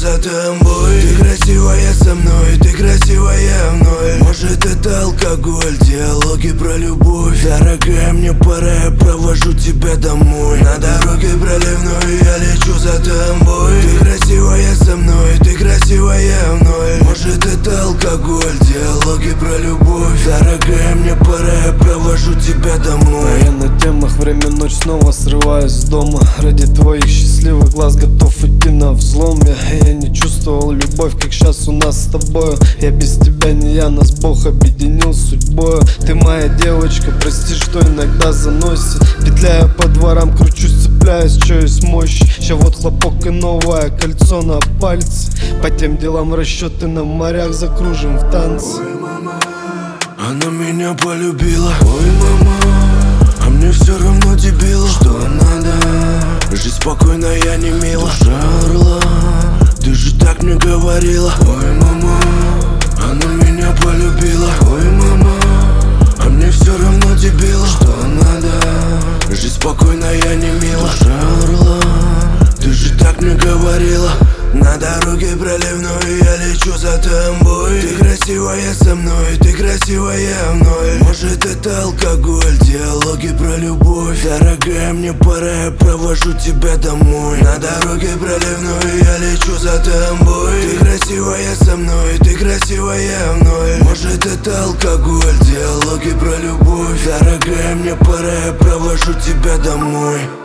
за тобой. Ты красивая со мной, ты красивая мной. Может это алкоголь, диалоги про любовь. Дорогая, мне пора, я провожу тебя домой. На дороге проливной я лечу за тобой. Ты красивая со мной, ты красивая мной. Может это алкоголь, диалоги про любовь. Дорогая, мне пора, я провожу тебя домой. А я на темах, время ночь, снова срываюсь с дома. Ради твоих счастливых глаз готов идти на взлом. Я не чувствовал любовь, как сейчас у нас с тобою. Я без тебя не я, нас Бог объединил судьбою. Ты моя девочка, прости, что иногда заносит. Петляя по дворам, кручусь, цепляюсь, чё есть мощь. Ща вот хлопок и новое кольцо на пальце. По тем делам расчеты на морях закружим в танце. Ой, мама, она меня полюбила. Ой, мама, а мне все равно дебила. Что надо? Жизнь спокойная, не мила. Душа орла, ты же так мне говорила. Ой, мама, она меня полюбила. Ой, мама, а мне все равно дебила. Что надо? Жизнь спокойная, не мила. Душа орла, ты же так мне говорила. На дороге проливной я лечу за тобой. Ты красивая со мной, ты красивая мной. Может это алкоголь, диалоги про любовь. Дорогая, мне пора, я провожу тебя домой. На дороге проливной я лечу за тобой. Ты красивая со мной, ты красивая мной. Может это алкоголь, диалоги про любовь. Дорогая, мне пора, я провожу тебя домой.